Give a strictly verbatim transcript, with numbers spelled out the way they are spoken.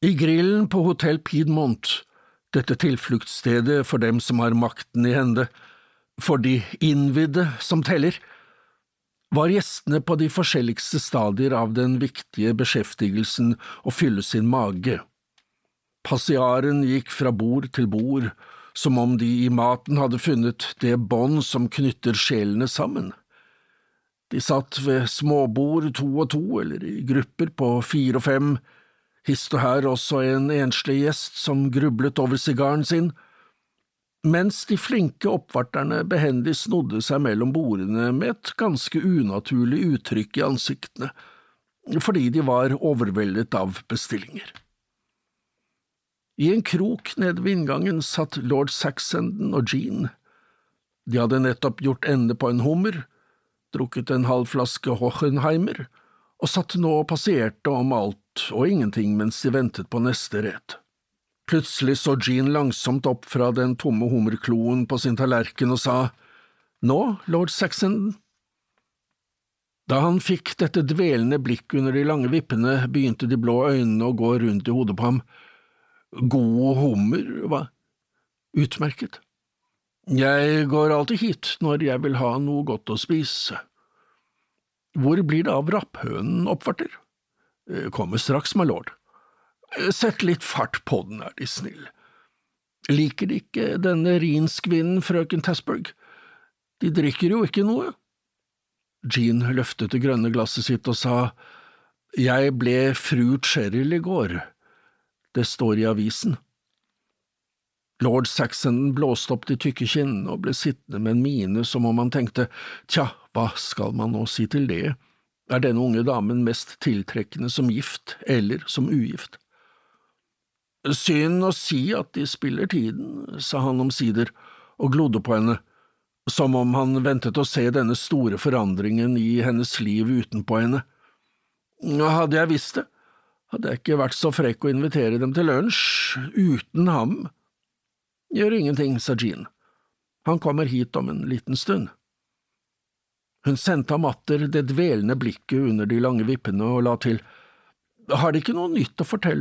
I grillen på Hotell Piedmont, dette tilfluktsstedet for dem som har makten i hende, for de innvidde som teller, var gjestene på de forskjelligste stadier av den viktige beskjeftigelsen å fylle sin mage. Passiaren gikk fra bord til bord, som om de i maten hadde funnet det bånd som knytter sjelene sammen. De satt ved småbord to og to, eller i grupper på fire og fem, hist og her også en enslig gjest som grublet over sigaren sin, mens de flinke oppvarterne behendig snodde seg mellom bordene med et ganske unaturlig uttrykk i ansiktene, fordi de var overveldet av bestillinger. I en krok nede ved inngangen satt lord Saxenden og Jean. De hadde nettopp gjort ende på en hummer, drukket en halv flaske Hohenheimer, og satt nå og passerte om alt og ingenting mens de ventet på neste rett. Plutselig så Jean langsomt opp fra den tomme hummerkloen på sin tallerken og sa, «Nå, lord Saxenden?» Da han fikk dette dvelende blikk under de lange vippene, begynte de blå øynene å gå rundt i hodet på ham. «God hummer, hva?» «Utmerket. Jeg går alltid hit når jeg vil ha noe godt å spise. Hvor blir det av rapphønen, oppvarter?» «Kommer straks, my lord. Sett litt fart på den, er de snill. Liker de ikke denne rinskvinnen, frøken Tasberg? De drikker jo ikke noe.» Jean løftet det grønne glasset sitt og sa, «Jeg ble fru Cheryl i går. Det står i avisen.» Lord Saxenden blåste opp de tykke kinnene og ble sittende med en mine som om han tenkte, «Tja, hva skal man nå si til det? Er denne unge damen mest tiltrekkende som gift eller som ugift?» «Synd å si at de spiller tiden», sa han omsider, og glodde på henne, som om han ventet å se denne store forandringen i hennes liv utenpå henne. «Hadde jeg visst det, hadde jeg ikke vært så frekk å invitere dem til lunsj, uten ham.» «Gjør ingenting», sa Jean. «Han kommer hit om en liten stund.» Hun sendte ham atter det dvelende blikket under de lange vippene og la til, «Har de ikke noe nytt å fortelle